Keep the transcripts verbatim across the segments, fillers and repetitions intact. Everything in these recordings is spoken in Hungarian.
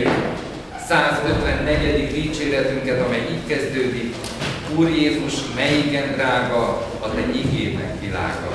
énekeljük százötvennegyedik dicséretünket, amely így kezdődik: Úr Jézus, melyigen drága a te igének világa.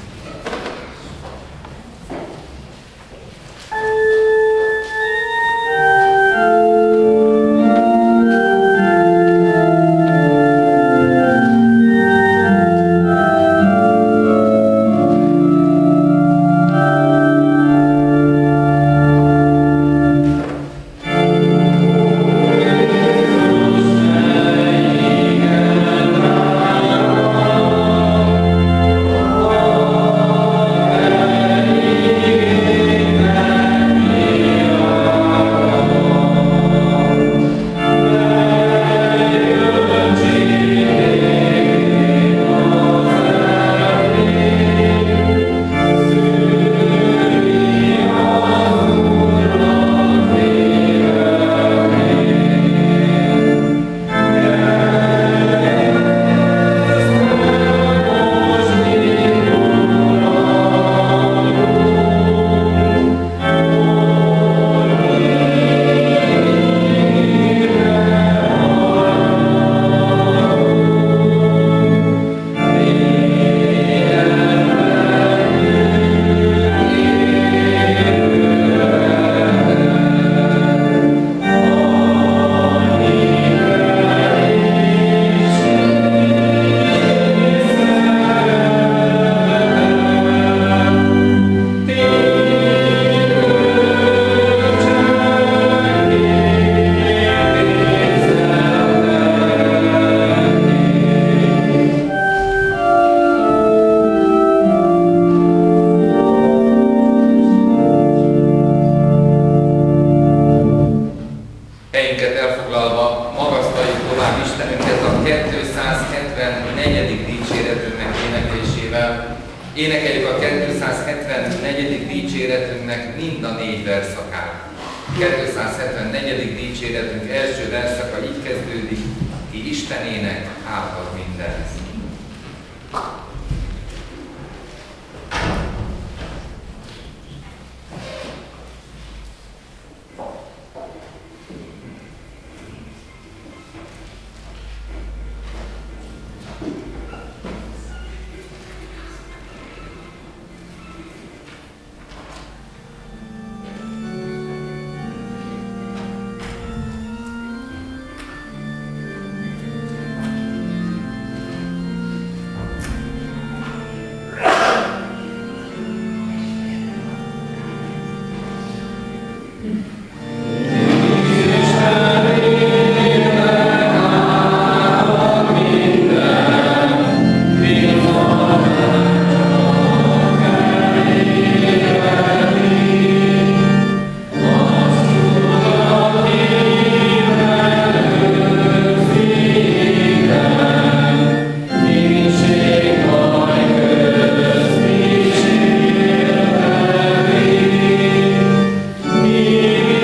Énekeljük a kétszázhetvennegyedik dicséretünknek mind a négy verszakát. kétszázhetvennegyedik dicséretünk első verszaka így kezdődik: Ki Istenének átad mindent. Amen.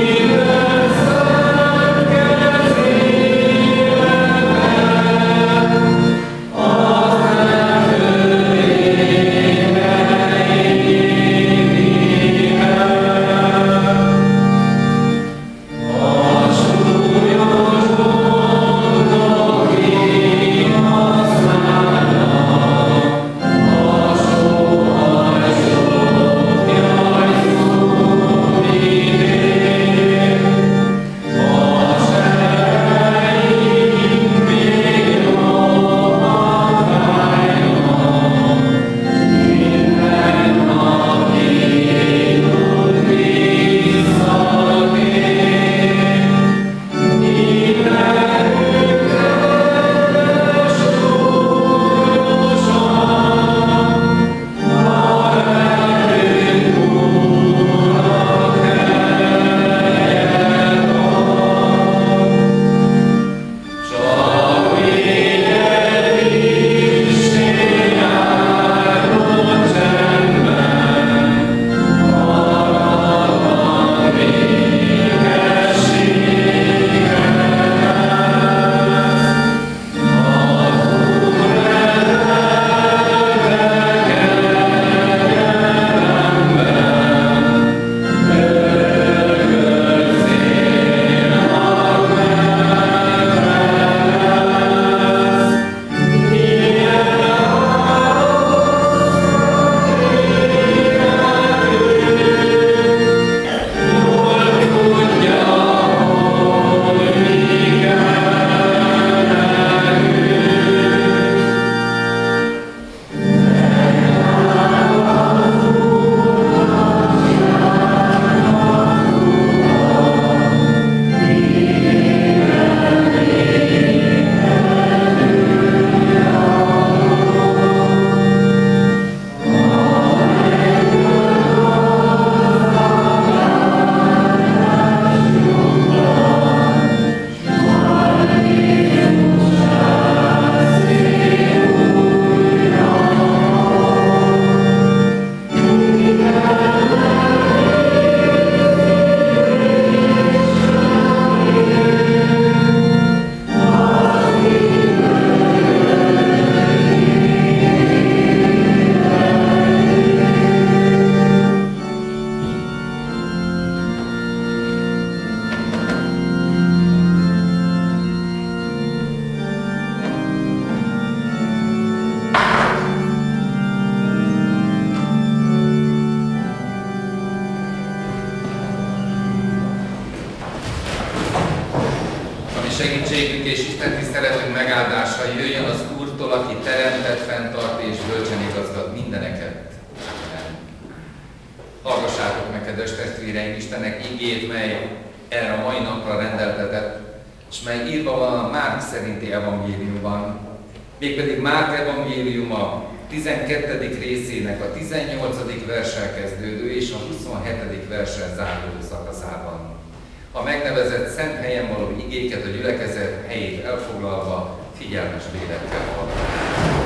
segítségünk és Isten tiszteletünk megáldása jöjjön az Úrtól, aki teremtett, fenntart és bölcsen igazgat mindeneket. Hallgassátok meg, kedves testvéreim, Istennek igét, mely erre a mai napra rendeltetett, és mely írva van a Márk szerinti evangéliumban. Mégpedig Márk evangéliuma tizenkettedik részének a tizennyolcadik verssel kezdődő és a huszonhetedik verssel záruló szakaszában. A megnevezett szent helyen való igéket a gyülekezet helyét elfoglalva figyelmes lélekkel hallgatjuk.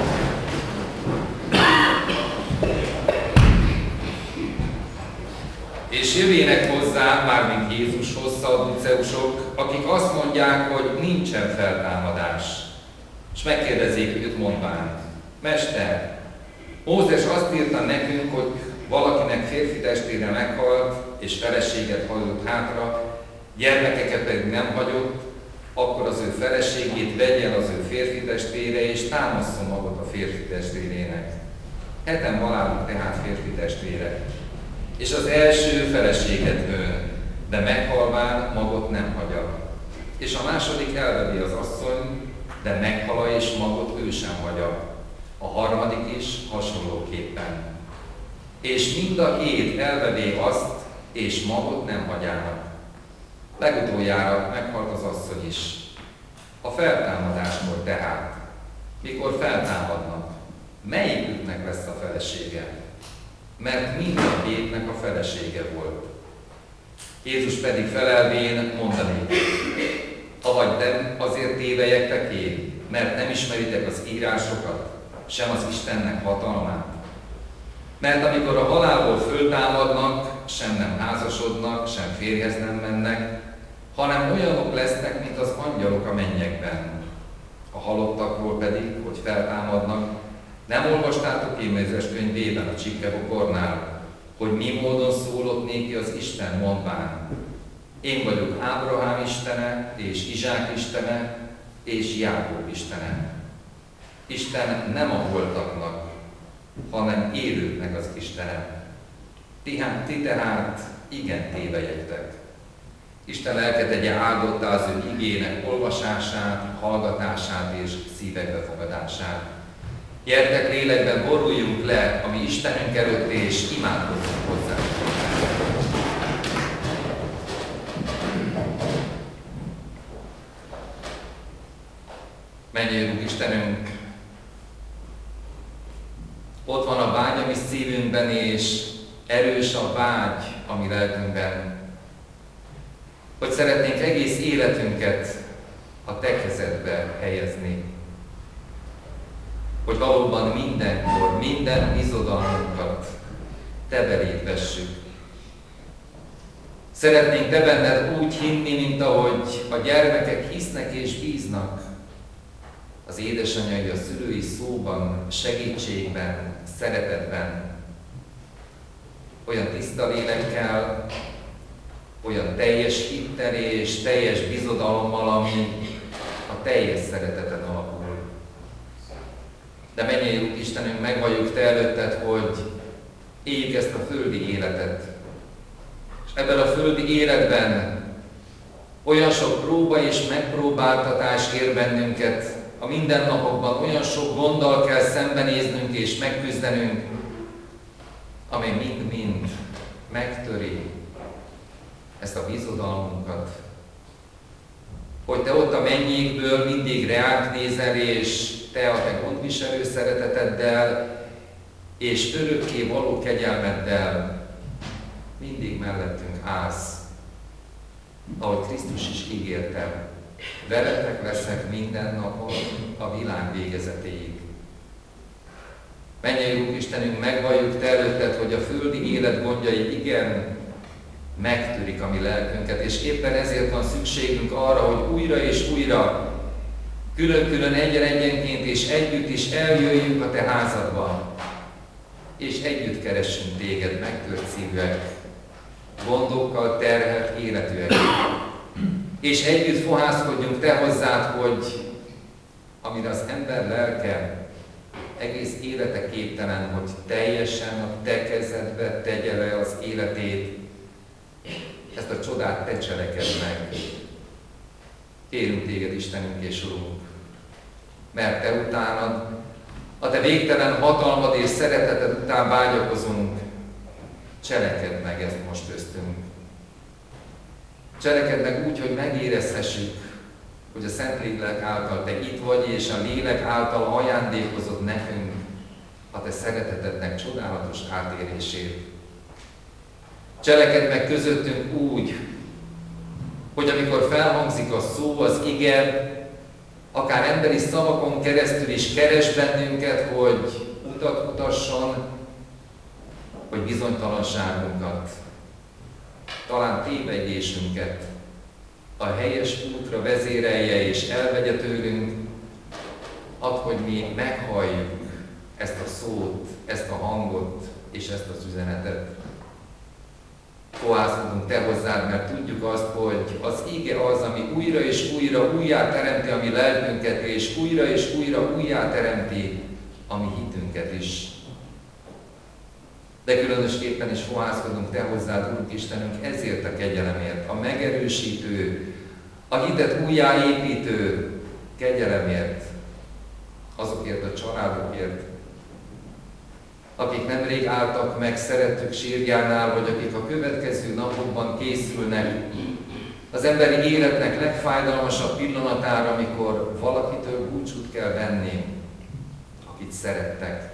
És jövének hozzá, mármint Jézushoz, szadduceusok, akik azt mondják, hogy nincsen feltámadás. És megkérdezik őt mondván: Mester, Mózes azt írta nekünk, hogy valakinek férfi testvére meghalt, és feleséget hagyott hátra, gyermekeket pedig nem hagyott, akkor az ő feleségét vegye el az ő férfi testvére, és támasszon magot a férfi testvérének. Heten haláluk tehát férfi testvérek. És az első feleséget ön, de meghalván magot nem hagyja. És a második elvedi az asszony, de meghala és magot ő sem hagyja. A harmadik is hasonlóképpen. És mind a két elvevé azt, és magot nem hagyának. Legutoljára meghalt az asszony is. A feltámadáskor tehát, mikor feltámadnak, melyiküknek lesz a felesége? Mert mind a kétnek a felesége volt. Jézus pedig felelvén mondani: avagy nem azért tévelyektek én, mert nem ismeritek az írásokat, sem az Istennek hatalmát. Mert amikor a halálból föltámadnak, sem nem házasodnak, sem férjhez nem mennek, hanem olyanok lesznek, mint az angyalok a mennyekben. A halottakról pedig, hogy feltámadnak, nem olvastátok én Mózes könyvében a csikkebokornál, hogy mi módon szólott néki az Isten mondván: én vagyok Ábrahám istene, és Izsák istene, és Jákob istene. Isten nem a holtaknak, hanem élőknek az Istene. Ti, ti tehát igen tévelyektek. Isten lelke tegye áldottá az ő igének olvasását, hallgatását és szívekbe fogadását. Gyertek lélekben, boruljunk le a mi Istenünk előtt, és imádkozzunk hozzá. Menjél, Istenünk! Ott van a vágy a mi szívünkben, és erős a vágy a mi lelkünkben, hogy szeretnénk egész életünket a Te kezedbe helyezni. Hogy valóban mindenkor, minden bizodalmunkat Te beléd vessük. Szeretnénk Te benned úgy hinni, mint ahogy a gyermekek hisznek és bíznak az édesanyai, a szülői szóban, segítségben, szeretetben. Olyan tiszta lélekkel, olyan teljes hittel és teljes bizodalommal, ami a teljes szereteten alapul. De mennyei Úr Istenünk, megvalljuk Te előtted, hogy éljük ezt a földi életet. És ebben a földi életben olyan sok próba és megpróbáltatás ér bennünket, a mindennapokban olyan sok gonddal kell szembenéznünk és megküzdenünk, amely mind-mind megtöri ezt a bizodalmunkat. Hogy Te ott a mennyékből mindig reánk nézel, és Te a Te gondviselő szereteteddel és örökké való kegyelmeddel mindig mellettünk állsz. Ahogy Krisztus is ígérte, veletek leszek minden napon a világ végezetéig. Mennyei Úr Istenünk, megvalljuk Te előtted, hogy a földi élet gondjai igen megtörik a mi lelkünket, és éppen ezért van szükségünk arra, hogy újra és újra, külön-külön egyen-egyenként és együtt is eljöjjünk a Te házadba, és együtt keressünk Téged megtört szívűek, gondokkal terhelt életűek. És együtt fohászkodjunk Te hozzád, hogy amire az ember lelke egész élete képtelen, hogy teljesen a Te kezedbe tegye le az életét, ezt a csodát Te cselekedd meg. Kérünk téged, Istenünk és Urunk, mert te utánad, a te végtelen hatalmad és szereteted után vágyakozunk, cselekedd meg ezt most köztünk. Cselekedd meg úgy, hogy megérezhessük, hogy a Szentlélek által te itt vagy, és a lélek által ajándékozod nekünk a te szeretetednek csodálatos átérését. Cselekedd meg közöttünk úgy, hogy amikor felhangzik a szó, az ige, akár emberi szavakon keresztül is keres bennünket, hogy utat mutasson, hogy bizonytalanságunkat, talán tévedésünket a helyes útra vezérelje és elvegye tőlünk, add, hogy mi meghalljuk ezt a szót, ezt a hangot és ezt az üzenetet. Fohászkodunk te hozzád, mert tudjuk azt, hogy az ige az, ami újra és újra újjá teremti a mi lelkünket, és újra és újra újjá teremti a mi hitünket is. De különösképpen is fohászkodunk te hozzád, Úrunk Istenünk, ezért a kegyelemért, a megerősítő, a hitet újjáépítő kegyelemért, azokért a családokért, akik nemrég álltak meg szerettük sírjánál, vagy akik a következő napokban készülnek az emberi életnek legfájdalmasabb pillanatára, amikor valakitől búcsút kell venni, akit szerettek.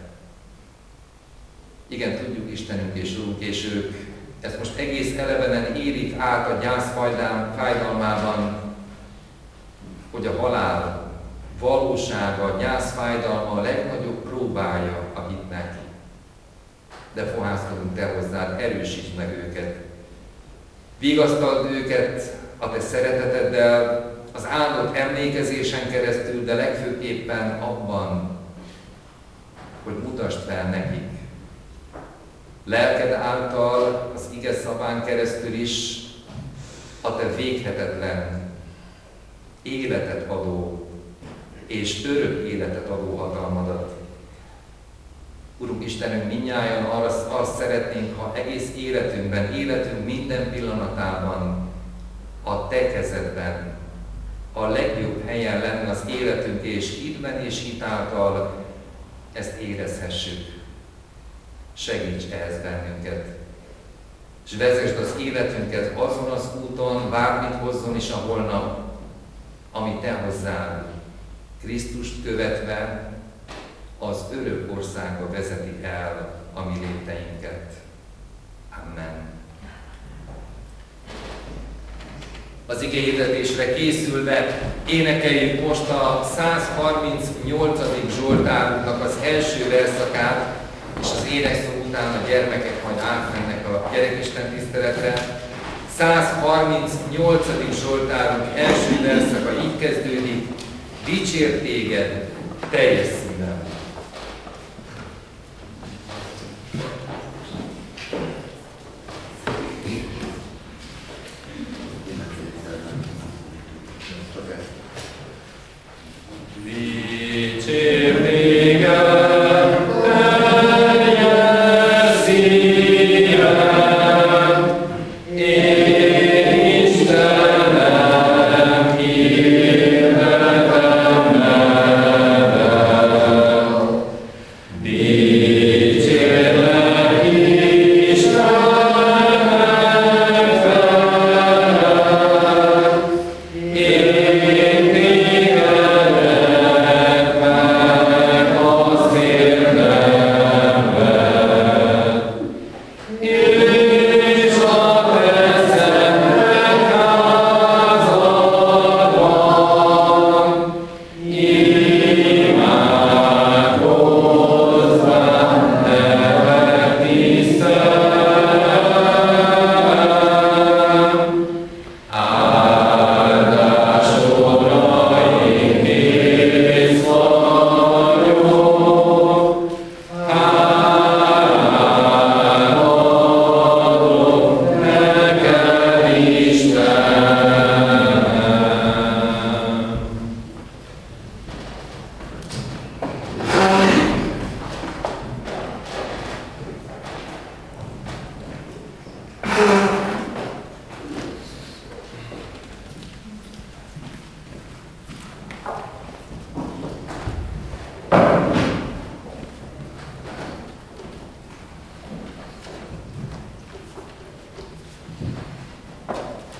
Igen, tudjuk, Istenünk és Urunk, és ők ezt most egész elevenen érik át a gyász fájdalmában, hogy a halál valósága, a gyász fájdalma a legnagyobb próbája a hitnek. De fohászkodunk te hozzád, erősítsd meg őket. Vigasztald őket a te szereteteddel, az áldott emlékezésen keresztül, de legfőképpen abban, hogy mutasd fel nekik. Lelked által, az ige szaván keresztül is a te véghetetlen, életet adó és örök életet adó hatalmadat. Urunk Istenünk, mindnyájan arra, azt szeretnénk, ha egész életünkben, életünk minden pillanatában a te kezedben, a legjobb helyen lenne az életünk, és hitben és hitáltal ezt érezhessük. Segíts ehhez bennünket, és vezesd az életünket azon az úton, bármit hozzon is a holnap, ami te hozzád, Krisztust követve az örök országba vezeti el a mi léteinket. Amen. Az igéhirdetésre készülve énekeljük most a száz harmincnyolcadik Zsoltárunknak az első verszakát, és az énekszó után a gyermekek majd átmennek a gyerekisten tiszteletre. száz harmincnyolcadik Zsoltárunk első verszaka így kezdődik: Dicsér téged teljes szívem. Dicsér téged Istenem, hirdetem neved.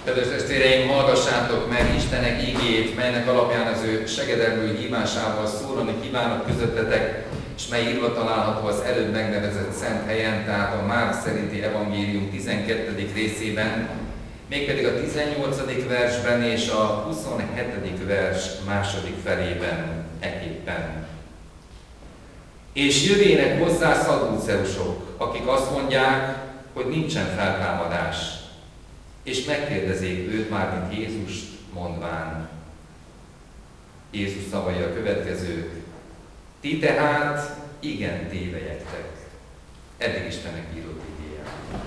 Kedves testvéreim, hallgassátok meg Istenek igéjét, melynek alapján az ő segedelmű hívásával szólani kívánok közöttetek, és mely írva található az előbb megnevezett szent helyen, tehát a Márk szerinti evangélium tizenkettedik részében, mégpedig a tizennyolcadik versben és a huszonhetedik vers második felében eképpen. És jövének hozzá szadduceusok, akik azt mondják, hogy nincsen feltámadás, és megkérdezik őt, mármint Jézust, mondván. Jézus szavai a következők: ti tehát igen tévelyektek. Eddig Istennek írott igéje.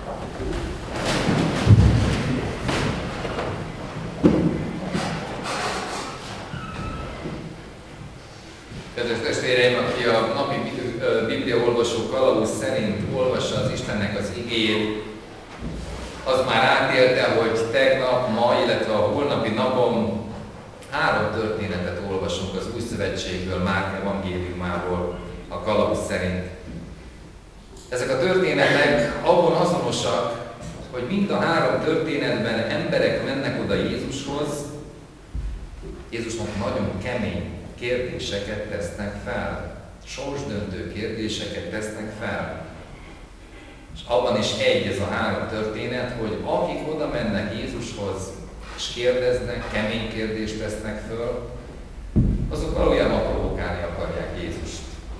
Kedves testvéreim, aki a napi bibliaolvasó kalauz szerint olvassa az Istennek az igéjét, az már átélte, hogy tegnap, ma, illetve a holnapi napon három történetet olvasunk az Új Szövetségből, Márk evangéliumából a kalauz szerint. Ezek a történetek abban azonosak, hogy mind a három történetben emberek mennek oda Jézushoz, Jézusnak nagyon kemény kérdéseket tesznek fel, sorsdöntő kérdéseket tesznek fel. És abban is egy ez a három történet, hogy akik oda mennek Jézushoz, és kérdeznek, kemény kérdést tesznek föl, azok valójában provokálni akarják Jézust.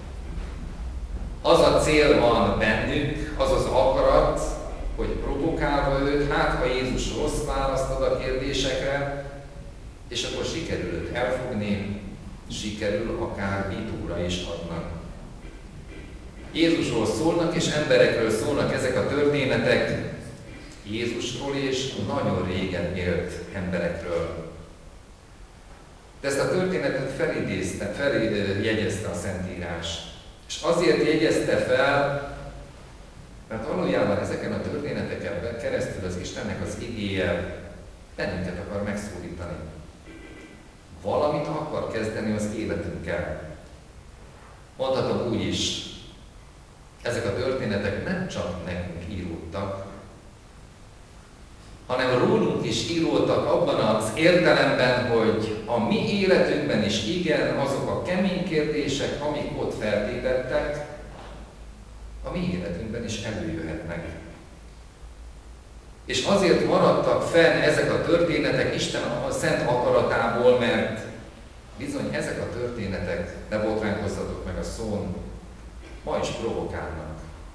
Az a cél van bennük, az az akarat, hogy provokálva őt, hát ha Jézus rossz választ ad a kérdésekre, és akkor sikerül őt elfogni, sikerül akár vitóra is adnak. Jézusról szólnak, és emberekről szólnak ezek a történetek, Jézusról és nagyon régen élt emberekről. De ezt a történetet felidézte, feljegyezte a Szentírás. És azért jegyezte fel, mert valójában ezeken a történeteken keresztül az Istennek az igéje bennünket akar megszólítani. Valamit akar kezdeni az életünkkel. Mondhatom úgy is, ezek a történetek nem csak nekünk íródtak, hanem rólunk is íródtak abban az értelemben, hogy a mi életünkben is igen, azok a kemény kérdések, amik ott feltétettek, a mi életünkben is előjöhetnek. És azért maradtak fenn ezek a történetek Isten a szent akaratából, mert bizony ezek a történetek, ne botránkozzatok meg a szón, ma is provokálnak.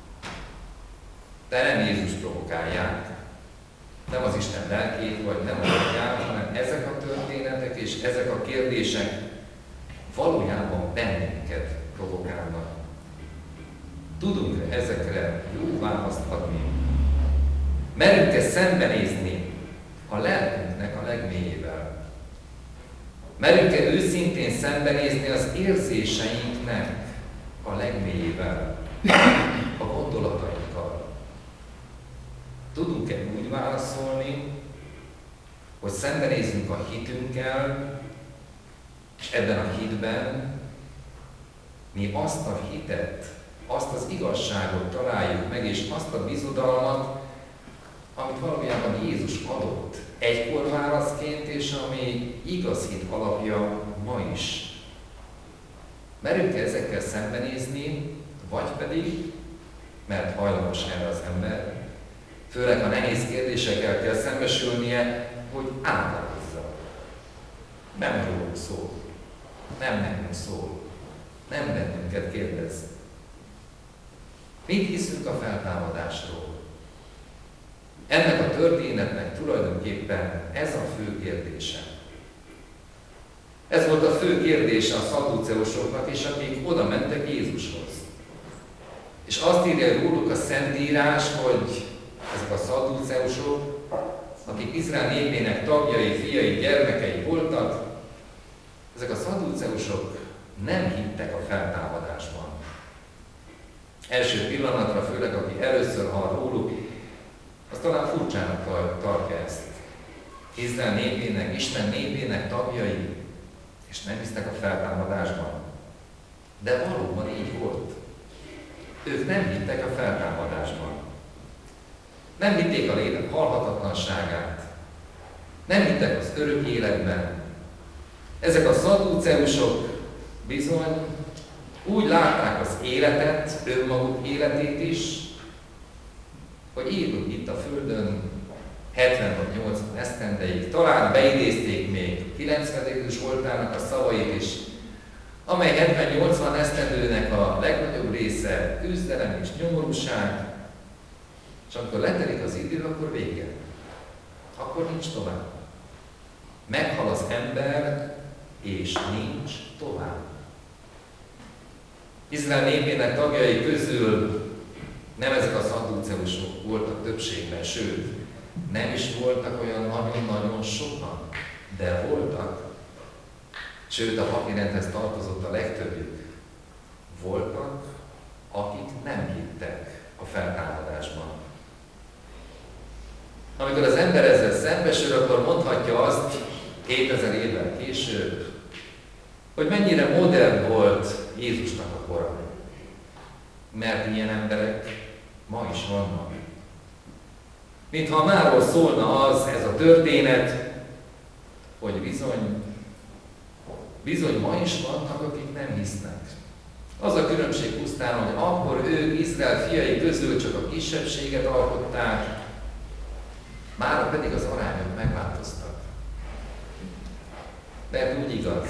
De nem Jézus provokálják, nem az Isten lelkét, vagy nem adják, hanem ezek a történetek és ezek a kérdések valójában bennünket provokálnak. Tudunk ezekre jó választ adni. Merünk-e szembenézni a lelkünknek a legmélyével? Merünk-e őszintén szembenézni az érzéseinknek a legmélyével, a gondolatainkkal? Tudunk-e úgy válaszolni, hogy szembenézzünk a hitünkkel, és ebben a hitben mi azt a hitet, azt az igazságot találjuk meg, és azt a bizodalmat, amit valójában Jézus adott egykor válaszként, és ami igaz hit alapja ma is. Merünk-e ezekkel szembenézni, vagy pedig, mert hajlamos erre az ember, főleg a nehéz kérdésekkel kell szembesülnie, hogy átadozza. Nem rólunk szól, nem nekünk szól, nem bennünket kérdez. Mit hiszünk a feltámadásról? Ennek a történetnek tulajdonképpen ez a fő kérdése. Ez volt a fő kérdése a szadduceusoknak, és akik oda mentek Jézushoz. És azt írja róluk a Szentírás, hogy ezek a szadduceusok, akik Izrael népének tagjai, fiai, gyermekei voltak, ezek a szadduceusok nem hittek a feltámadásban. Első pillanatra, főleg aki először hall róluk, az talán furcsának tartja ezt. Izrael népének, Isten népének tagjai, és nem hisznek a feltámadásban. De valóban így volt. Ők nem hittek a feltámadásban. Nem hitték a lélek halhatatlanságát. Nem hittek az örök életben. Ezek a szadduceusok bizony úgy látták az életet, önmaguk életét is, hogy élünk itt a Földön hetven vagy nyolcvan esztendeig. Talán beidézték még kilencvenedik Zsoltárnak a szavait is, amely hetven-nyolcvan esztendőnek a legnagyobb része küzdelem és nyomorúság, és amikor letelik az idő, akkor vége. Akkor nincs tovább. Meghal az ember, és nincs tovább. Izrael népének tagjai közül nem ezek a szadduceusok voltak többségben, sőt, nem is voltak olyan nagyon-nagyon sokan, de voltak. Sőt, a papírendhez tartozott a legtöbbjük. Voltak, akik nem hittek a feltámadásban. Amikor az ember ezzel szembesül, akkor mondhatja azt kétezer évvel később, hogy mennyire modern volt Jézusnak a kora. Mert ilyen emberek ma is vannak. Mintha máról szólna az, ez a történet, hogy bizony, bizony ma is vannak, akik nem hisznek. Az a különbség pusztán, hogy akkor ők Izrael fiai közül csak a kisebbséget alkották, mára pedig az arányok megváltoztak. Mert úgy igaz,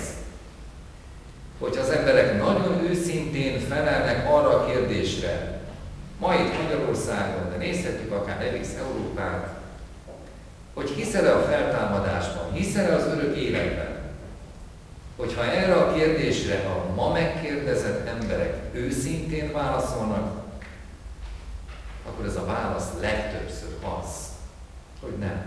hogyha az emberek nagyon őszintén felelnek arra a kérdésre, ma itt Magyarországon, de nézhetjük akár egész Európát, hogy hiszel-e a feltámadásban, hiszel-e az örök életben, hogyha erre a kérdésre a ma megkérdezett emberek őszintén válaszolnak, akkor ez a válasz legtöbbször az, hogy nem.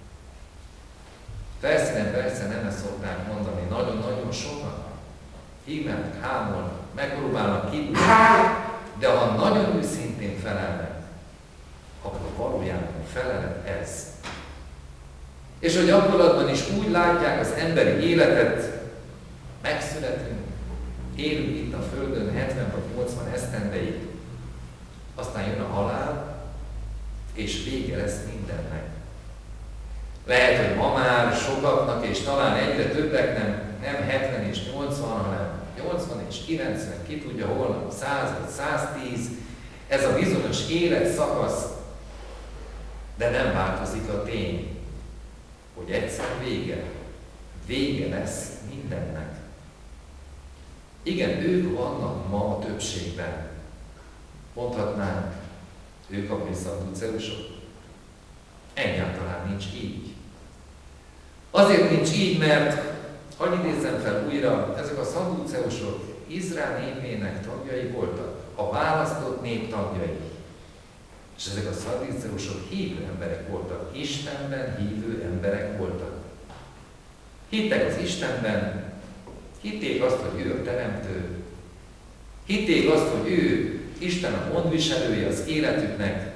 Felszínen persze nem ezt szokták mondani, nagyon-nagyon sokan hívnak, hámolnak, megpróbálnak kibújni, de ha nagyon őszintén felelnek, akkor valójában felelet ez. És hogy gyakorlatban is úgy látják az emberi életet, megszületünk, élünk itt a Földön hetven vagy nyolcvan esztendeig, aztán jön a halál, és vége lesz mindennek. Lehet, hogy ma már sokaknak, és talán egyre többeknek nem hetven és nyolcvan, hanem nyolcvan és kilencven, ki tudja holnap, száz vagy száztíz, ez a bizonyos életszakasz, de nem változik a tény, hogy egyszer vége, vége lesz mindennek. Igen, ők vannak ma a többségben. Mondhatnánk, ők a szadduceusok. Egyáltalán nincs így. Azért nincs így, mert, hadd idézzem fel újra, ezek a szadduceusok Izrael népének tagjai voltak, a választott nép tagjai. És ezek a szadduceusok hívő emberek voltak, Istenben hívő emberek voltak. Hittek az Istenben, hitték azt, hogy ő a teremtő, hitték azt, hogy ő Isten a gondviselője az életüknek,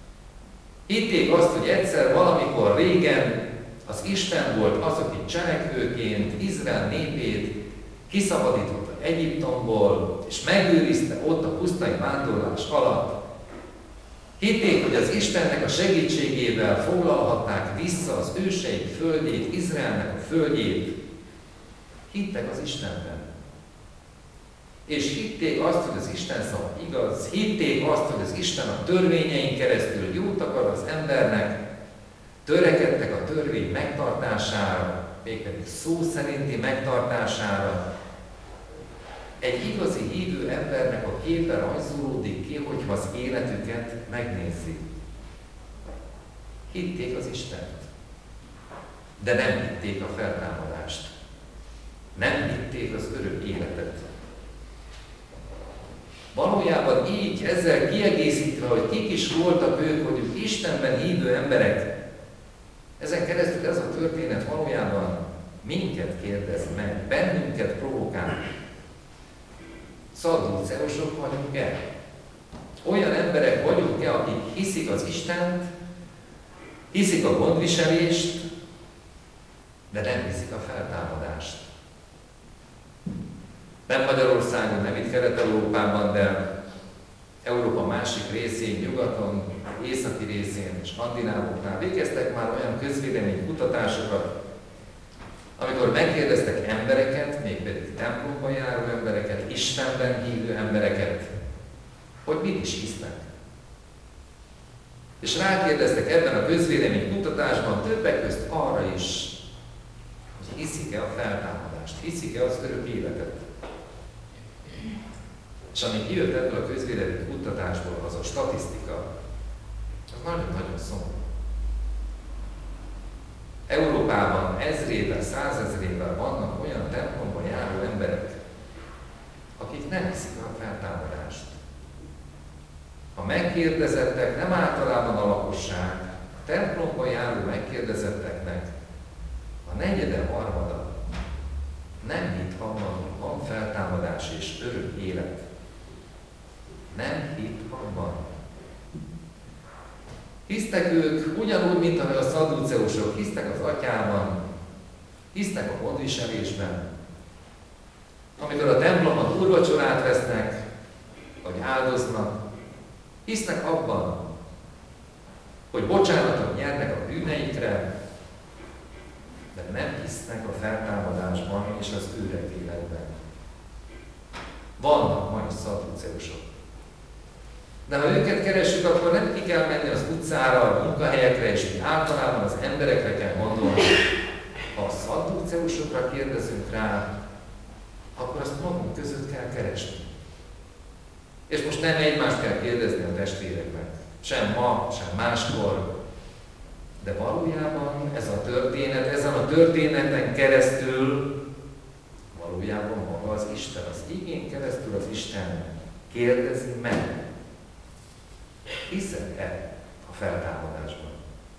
hitték azt, hogy egyszer valamikor régen az Isten volt az, aki cselekvőként Izrael népét kiszabadította Egyiptomból, és megőrizte ott a pusztai vándorlás alatt. Hitték, hogy az Istennek a segítségével foglalhatták vissza az őseik földjét, Izraelnek a földjét. Hittek az Istenben. És hitték azt, hogy az Isten szava igaz, hitték azt, hogy az Isten a törvényein keresztül jót akar az embernek, törekedtek a törvény megtartására, mégpedig szó szerinti megtartására. Egy igazi hívő embernek a képe rajzolódik ki, hogyha az életüket megnézi. Hitték az Istent, de nem hitték a feltámadást. Nem hitték az örök életet. Valójában így, ezzel kiegészítve, hogy kik is voltak ők, hogy ők Istenben hívő emberek, ezen keresztül ez a történet valójában minket kérdez meg, bennünket provokál. Szadduceusok vagyunk-e? Olyan emberek vagyunk-e, akik hiszik az Istent, hiszik a gondviselést, de nem hiszik a feltámadást. Nem Magyarországon, nem itt Kelet-Európában, de Európa másik részén, nyugaton, északi részén, skandinávoknál végeztek már olyan közvélemény kutatásokat, amikor megkérdeztek embereket, mégpedig templomban járó embereket, Istenben hívő embereket, hogy mit is hisznek. És rákérdeztek ebben a közvélemény kutatásban többek közt arra is, hogy hiszik-e a feltámadást, hiszik-e az örök életet. És ami kijött ebből a közvélemény kutatásból, az a statisztika, az nagyon-nagyon szomorú. Európában ezrével, százezrével vannak olyan templomban járó emberek, akik nem hiszik a feltámadást. A megkérdezettek nem általában a lakosság, a templomban járó megkérdezetteknek a negyede, harmada nem hitt abban, hogy van feltámadás és örök élet. Nem hitt abban. Hisztek ők ugyanúgy, mint ahogy a szadduceusok, hisztek az atyában, hisztek a gondviselésben. Amikor a templomban úrvacsorát vesznek, vagy áldoznak, hisznek abban, hogy bocsánatot nyernek a bűneikre, de nem hisznek a feltámadásban és az örök életben. Vannak majd szadduceusok. De ha őket keresünk, akkor nem ki kell menni az utcára, a munkahelyekre, és mi általában az emberekre kell gondolni. Ha a szadduceusokra kérdezünk rá, akkor azt magunk között kell keresni. És most nem egymást kell kérdezni a testvéreknek, sem ma, sem máskor, de valójában ez a történet, ezen a történeten keresztül valójában maga az Isten, az igén keresztül az Isten kérdezi meg. Hiszel-e a feltámadásban?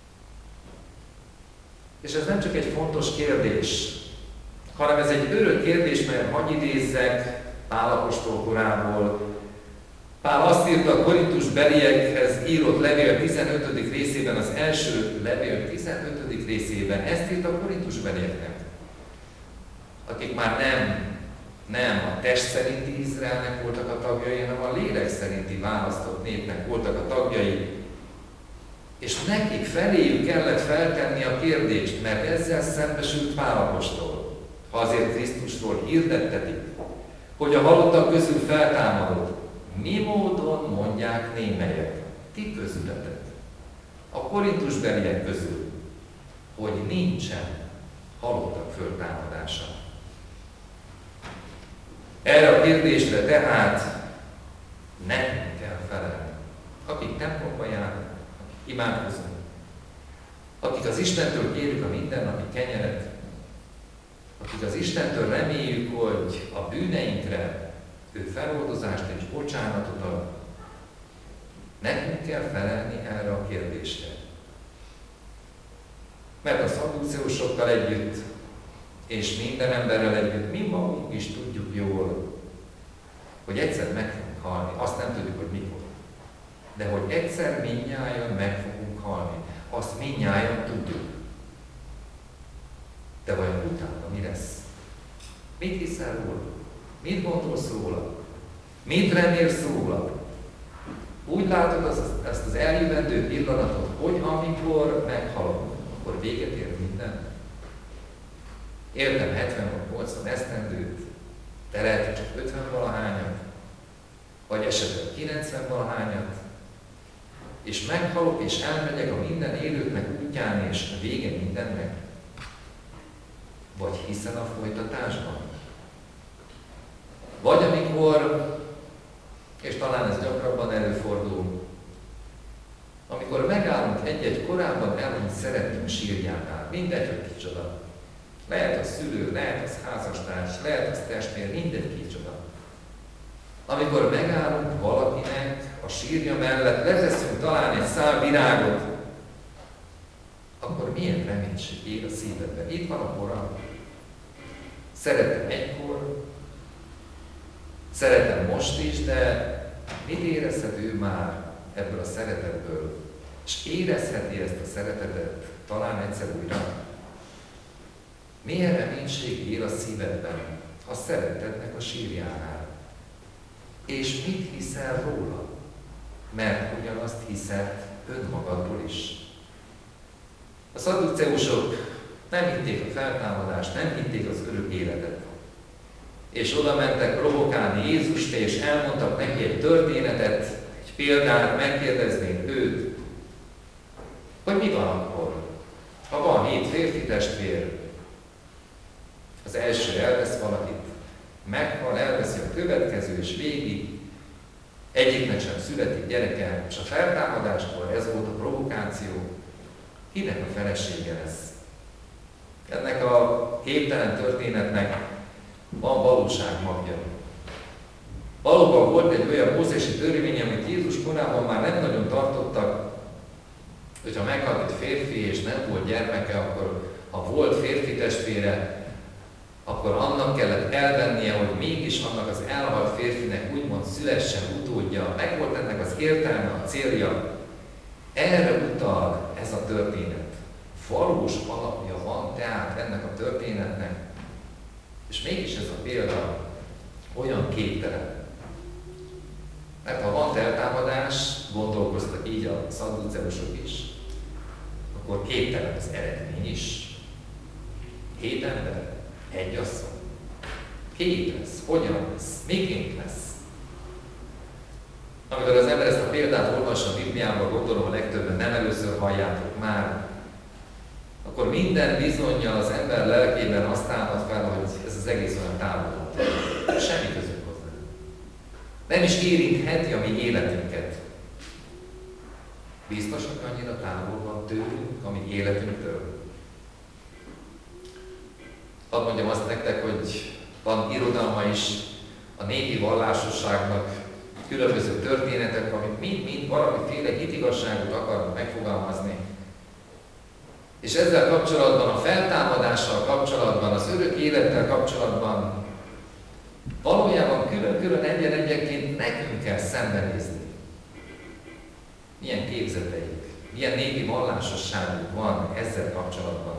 És ez nem csak egy fontos kérdés, hanem ez egy örök kérdés, mert hadd idézzek Pál apostol korából. Pál azt írta a Korintus beliekhez írott levél tizenötödik részében, az első levél tizenötödik részében, ezt írta a Korintus belieknek, akik már nem, nem a test szerinti Izraelnek voltak a tagjai, hanem a lélek szerinti választott népnek voltak a tagjai, és nekik feléjük kellett feltenni a kérdést, mert ezzel szembesült Pál apostol. Ha azért Krisztusról hirdettetik, hogy a halottak közül feltámadott, mi módon mondják némelyek, ti közületek, a Korintus beliek közül, hogy nincsen halottak föltámadása. Erre a kérdésre tehát nekünk kell felelni, akik templomba járnak, akik imádkozunk, akik az Istentől kérjük a mindennapi kenyeret, akik az Istentől reméljük, hogy a bűneinkre ő feloldozást és bocsánatot ad. Nekünk kell felelni erre a kérdésre. Mert a szadduceusokkal együtt, és minden emberrel együtt, mi magunk is tudjuk jól, hogy egyszer meg fogunk halni. Azt nem tudjuk, hogy mikor. De hogy egyszer mindnyájan meg fogunk halni. Azt mindnyájan tudjuk. De vajon utána mi lesz? Mit hiszel róla? Mit gondolsz róla? Mit remélsz róla? Úgy látod az, ezt az eljövendő pillanatot, hogy amikor meghalok, akkor véget ér minden. Éltem hetven vagy nyolcvan esztendőt, de lehet, hogy csak ötven valahányat, vagy esetleg kilencven valahányat, és meghalok, és elmegyek a minden élőknek útján, és a vége mindennek. Vagy hiszel a folytatásban? Vagy amikor, és talán ez gyakrabban előfordul, amikor megállunk egy-egy korábban elhunyt szeretnünk sírjánál, mindegy, hogy kicsoda. Lehet az szülő, lehet az házastárs, lehet az testvér, mindegy kicsoda. Amikor megállunk valakinek a sírja mellett, leteszünk talán egy szál virágot, akkor milyen reménység él a szívedben? Itt van a kora. Szeretem egykor, szeretem most is, de mit érezhet ő már ebből a szeretetből? És érezheti ezt a szeretetet talán egyszer újra? Milyen reménység él a szívedben a szeretetnek a sírjánál? És mit hiszel róla? Mert ugyanazt hiszed, önmagadról is. A szadduceusok nem hitték a feltámadást, nem hitték az örök életet. És oda mentek provokálni Jézust, és elmondtak neki egy történetet, egy példát, megkérdeznék őt, hogy mi van akkor, ha van hét férfi testvér, az első elvesz valakit, meghal, elveszi a következő, és végig egyiknek sem születik gyereke, és a feltámadáskor ez volt a provokáció, kinek a felesége lesz. Ennek a képtelen történetnek van valóság magja. Valóban volt egy olyan mózesi törvény, amit Jézus korában már nem nagyon tartottak, hogyha meghalt egy férfi és nem volt gyermeke, akkor ha volt férfi testvére, akkor annak kellett elvennie, hogy mégis annak az elhalt férfinek úgymond szülessen utódja. Meg volt ennek az értelme, a célja. Erre utal ez a történet. Valós alapja van tehát ennek a történetnek. És mégis ez a példa olyan képtelen. Mert ha van feltámadás, gondolkoztak így a szadduceusok is, akkor képtelen az eredmény is. Hét ember, egy asszony. Ki lesz? Hogyan lesz? Miként lesz? Amikor az ember ezt a példát olvassa a Bibliában, gondolom a legtöbben nem először halljátok már, akkor minden bizonnyal az ember lelkében azt támad fel, hogy ez az egész olyan távol. Semmi közünk hozzá. Nem is érintheti a mi életünket. Biztos, hogy annyira távol van tőlünk, a mi életünktől. Hadd mondjam azt nektek, hogy van irodalma is a népi vallásosságnak, különböző történetek, amik mind-mind valamiféle hitigasságot akarnak megfogalmazni. És ezzel kapcsolatban, a feltámadással kapcsolatban, az örök élettel kapcsolatban valójában külön-külön egyen-egyenként nekünk kell szembenézni. Milyen képzeteik, milyen népi vallásosságuk van ezzel kapcsolatban.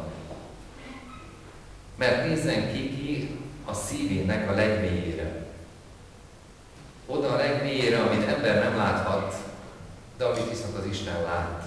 Mert nézzen ki ki a szívének a legmélyére. Oda a legmélyére, amit ember nem láthat, de amit viszont az Isten lát.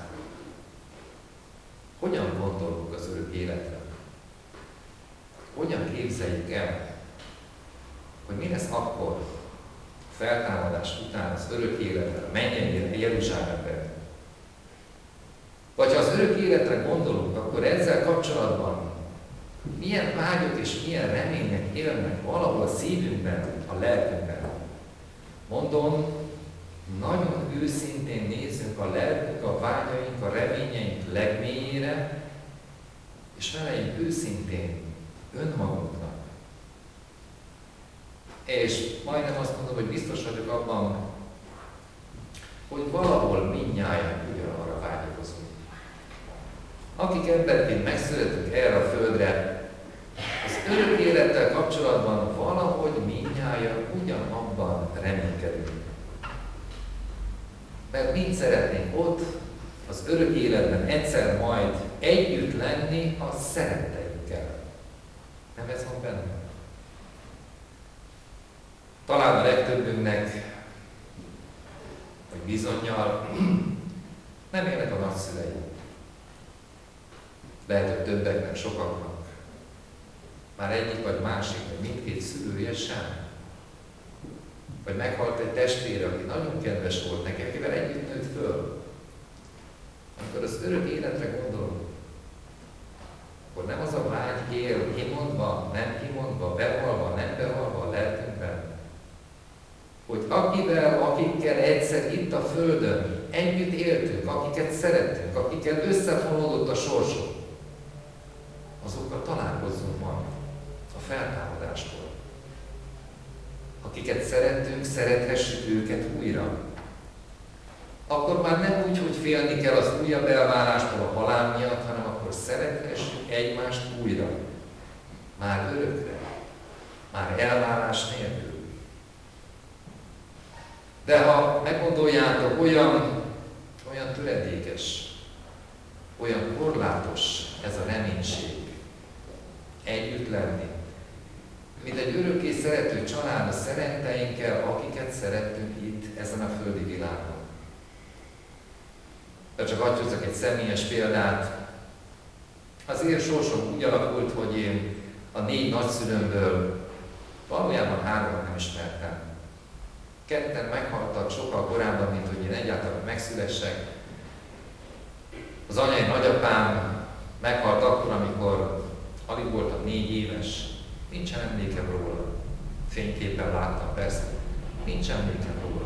Hogyan gondolunk az örök életre? Hogyan képzeljük el, hogy mi lesz akkor, a feltámadás után az örök életre, a mennyei Jeruzsálemben? Vagy ha az örök életre gondolunk, akkor ezzel kapcsolatban milyen vágyok és milyen remények élnek valahol a szívünkben, a lelkünkben. Mondom, nagyon őszintén nézzünk a lelkünk, a vágyaink, a reményeink legmélyére, és feleljünk őszintén önmagunknak. És majdnem azt mondom, hogy biztos vagyok abban, hogy valahol mindnyájan ugyanarra vágyakozunk. Akik emberként megszületünk erre a földre, az örök élettel kapcsolatban valahogy mindnyájan ugyanabban reménykedünk. Mert mind szeretnénk ott, az örök életben egyszer majd együtt lenni a szeretteinkkel. Nem ez van benne? Talán a legtöbbünknek, vagy bizonnyal nem élnek a nagyszülei. Lehet, hogy többeknek, sokaknak. Már egyik vagy másik, vagy mindkét szülője sem. Vagy meghalt egy testvére, aki nagyon kedves volt neki, akivel együtt nőtt föl. Amikor az örök életre gondolunk, akkor nem az a vágy él kimondva, nem kimondva, bevalva, nem bevalva a lelkünkben, hogy akivel, akikkel egyszer itt a Földön együtt éltünk, akiket szerettünk, akikkel összefonódott a sorsunk, azokkal találkozzunk majd a feltámadáskor. Akiket szerettünk, szerethessük őket újra. Akkor már nem úgy, hogy félni kell az újabb elválástól a halál miatt, hanem akkor szerethessük egymást újra. Már örökre. Már elválás nélkül. De ha meggondoljátok, olyan, olyan töredékes, olyan korlátos ez a reménység, együtt lenni, mint egy örökké szerető család a szeretteinkkel, akiket szerettünk itt, ezen a földi világon. De csak hadd hozzak egy személyes példát. Az én sorsom úgy alakult, hogy én a négy nagyszülőmből valójában háromat nem ismertem. Ketten meghaltak sokkal korábban, mint hogy én egyáltalán megszülessek. Az anyai nagyapám meghalt akkor, amikor alig voltam négy éves. Nincsen emlékem róla. Fényképpen láttam, persze. Nincs emlékem róla.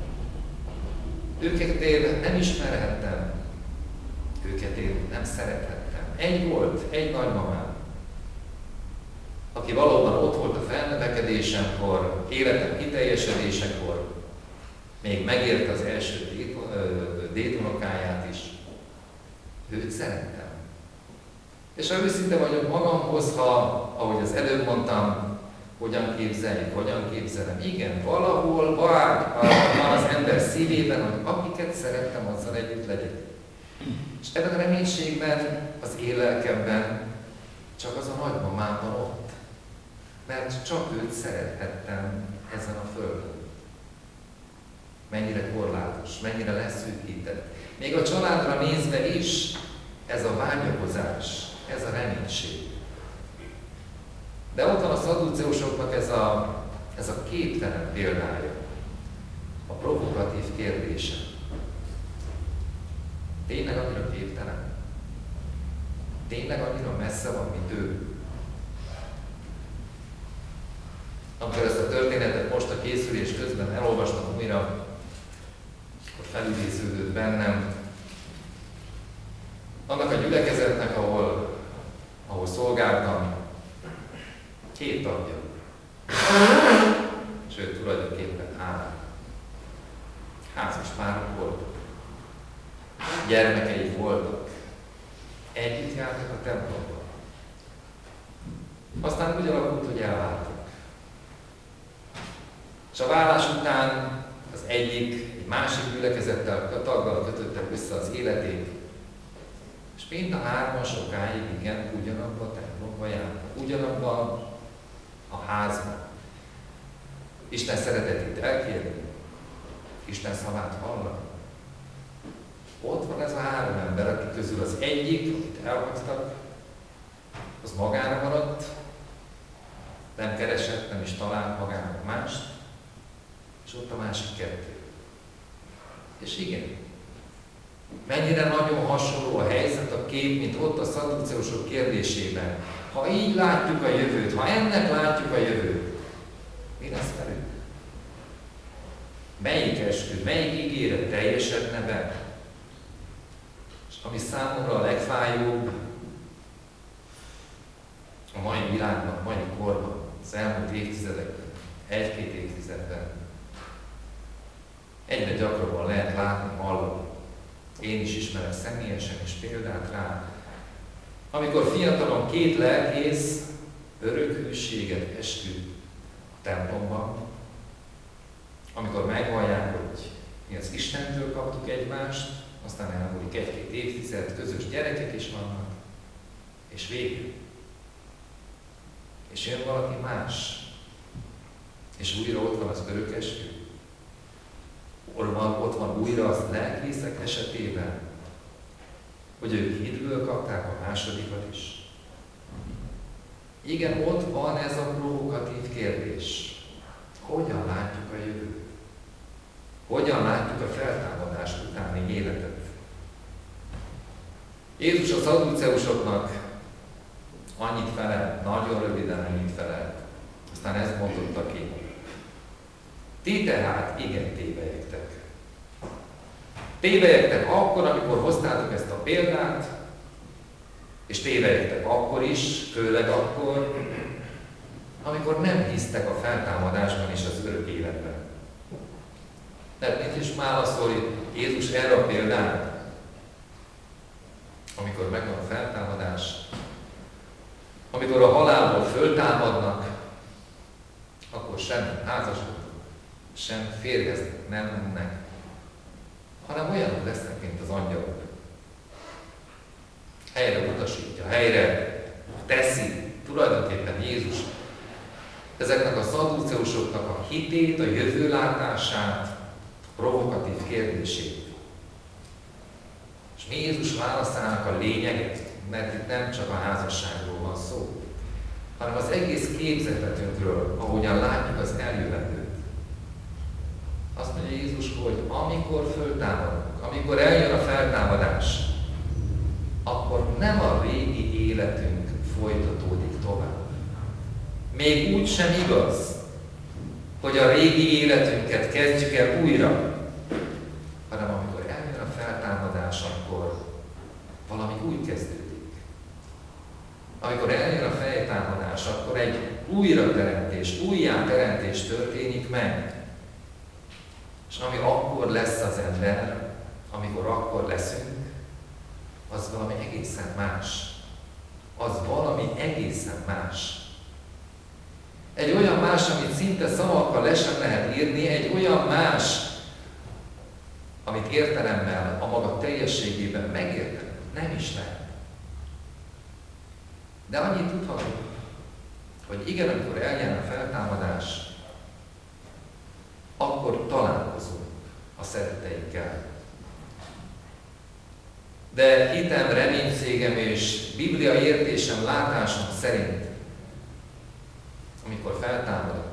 Őket én nem ismerhettem. Őket én nem szerethettem. Egy volt, egy nagymamám, aki valóban ott volt a felnövekedésemkor, életem kiteljesedésekor, még megérte az első dédunokáját is. Őt szerettem. És ha őszinte vagyok magamhoz, ha, ahogy az előbb mondtam, hogyan képzeljük, hogyan képzelem. Igen, valahol vágy van az ember szívében, hogy akiket szerettem, azzal együtt legyek. És ebben a reménységben, az én lelkemben csak az a nagymamám van ott. Mert csak őt szerethettem ezen a földön. Mennyire korlátos, mennyire leszűkített. Még a családra nézve is ez a vágyakozás, ez a reménység. De ott van a szadduceusoknak ez a, ez a képtelen példája, a provokatív kérdése. Tényleg annyira képtelen? Tényleg annyira messze van, mint ő? Amikor ezt a történetet most a készülés közben elolvastam újra, akkor felidéződött bennem annak a gyülekezetnek, ahol, ahol szolgáltam, két tagja. Sőt, tulajdonképpen három. Házas párok voltak. Gyermekeik voltak. Együtt jártak a templomban. Aztán úgy alakult, hogy elváltak. És a vállás után az egyik, egy másik gyülekezettel, a taggal kötöttek össze az életét, és mind a hárman sokáig, igen, ugyanabban a templomban jártak, ugyanabban a házban. Isten szeretetét elkérni, Isten szavát hallani. Ott van ez a három ember, akik közül az egyik, akit elhagytak, az magára maradt, nem keresett, nem is talált magának mást, és ott a másik kettő. És igen, mennyire nagyon hasonló a helyzet, a kép, mint ott a szadduceusok kérdésében. Ha így látjuk a jövőt, ha ennek látjuk a jövőt, mi lesz velük? Melyik eskü, melyik ígéret teljesedne be? És ami számomra a legfájóbb, a mai világban, a mai korban, az elmúlt évtizedekben, egy-két évtizedben, egyre gyakrabban lehet látni, hallani. Én is ismerem személyesen is példát rá. Amikor fiatalon két lelkész örök hűséget esküd a templomban, amikor megvallják, hogy mi az Istentől kaptuk egymást, aztán elmúlik egy-két évtized, közös gyerekek is vannak, és végül. És jön valaki más, és újra ott van az örök eskü. Ott van újra az lelkészek esetében, hogy ők hitből kapták a másodikat is. Igen, ott van ez a provokatív kérdés. Hogyan látjuk a jövőt? Hogyan látjuk a feltámadás utáni életet? Jézus a szadduceusoknak annyit felelt, nagyon röviden annyit felelt. Aztán ezt mondotta ki. Ti tehát igen tévelyektek. Tévelyektek akkor, amikor hoztátok ezt a példát, és tévelyektek akkor is, főleg akkor, amikor nem hisztek a feltámadásban és az örök életben. Tehát mit is válaszol Jézus erre a példára? Amikor megvan a feltámadás, amikor a halálból föltámadnak, akkor sem házasodnak, sem férjeznek, nem mennek, hanem olyanok lesznek, mint az angyalok. Helyre utasítja, helyre teszi tulajdonképpen Jézus ezeknek a szadduceusoknak a hitét, a jövőlátását, a provokatív kérdését. És mi Jézus válaszának a lényege, mert itt nem csak a házasságról van szó, hanem az egész képzeletünkről, ahogyan látjuk az eljövendőt. Azt mondja Jézus, hogy amikor föltámadunk, amikor eljön a feltámadás, akkor nem a régi életünk folytatódik tovább. Még úgy sem igaz, hogy a régi életünket kezdjük el újra, hanem amikor eljön a feltámadás, akkor valami új kezdődik. Amikor eljön a feltámadás, akkor egy újrateremtés, újjáteremtés történik meg. És ami akkor lesz az ember, amikor akkor leszünk, az valami egészen más. Az valami egészen más. Egy olyan más, amit szinte szavakkal le sem lehet írni, egy olyan más, amit értelemmel a maga teljességében megérteni nem is lehet. De annyit tudhatunk, hogy igen, amikor eljön a feltámadás, akkor találkozunk a szeretteinkkel. De hitem, reménységem és Biblia értésem, látásom szerint, amikor feltámadok,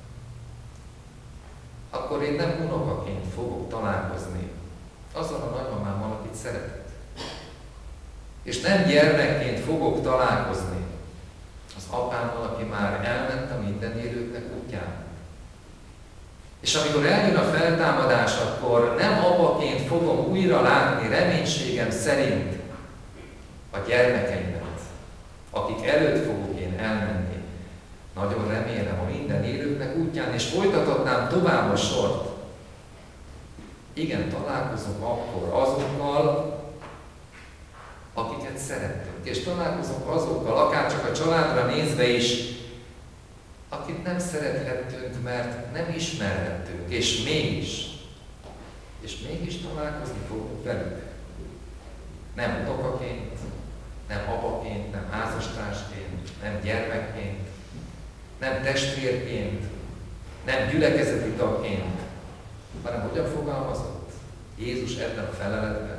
akkor én nem unokaként fogok találkozni azzal a nagymamámmal, akit szeretek. És nem gyermekként fogok találkozni az apámmal, aki már elment a minden élőknek útján. És amikor eljön a feltámadás, akkor nem apaként fogom újra látni reménységem szerint a gyermekeimet, akik előtt fogok én elmenni. Nagyon remélem a minden élőknek útján, és folytathatnám tovább a sort. Igen, találkozunk akkor azokkal, akiket szerettünk, és találkozunk azokkal, akár csak a családra nézve is, akit nem szerethettünk, mert nem ismerhettünk, és mégis, és mégis találkozni fogunk velük. Nem unokaként, nem apaként, nem házastársként, nem gyermekként, nem testvérként, nem gyülekezeti tagként, hanem hogyan fogalmazott Jézus ebben a feleletben,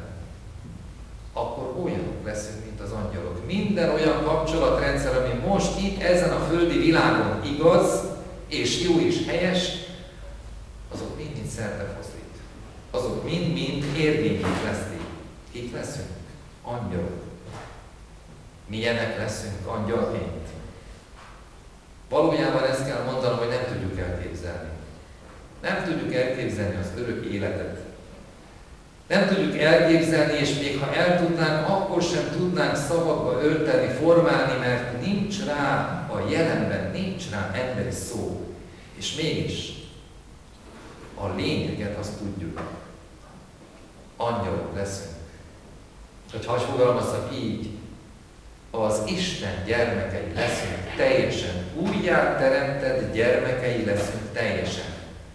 akkor olyanok leszünk, mint az angyalok. Minden olyan kapcsolatrendszer, ami most itt ezen a földi világon igaz, és jó és helyes, azok mind-mind szertefoszlik. Azok mind-mind érvényét lesznek. Kik leszünk? Angyalok. Milyenek leszünk angyalként? Valójában ezt kell mondanom, hogy nem tudjuk elképzelni. Nem tudjuk elképzelni az örök életet. Nem tudjuk elképzelni, és még ha el tudnánk, akkor sem tudnánk szavakba ölteni, formálni, mert nincs rá a jelenben, nincs rá emberi szó. És mégis a lényeget azt tudjuk. Angyalok leszünk. Hogy ha fogalmazzak így, az Isten gyermekei leszünk teljesen. Újjá teremtett gyermekei leszünk teljesen.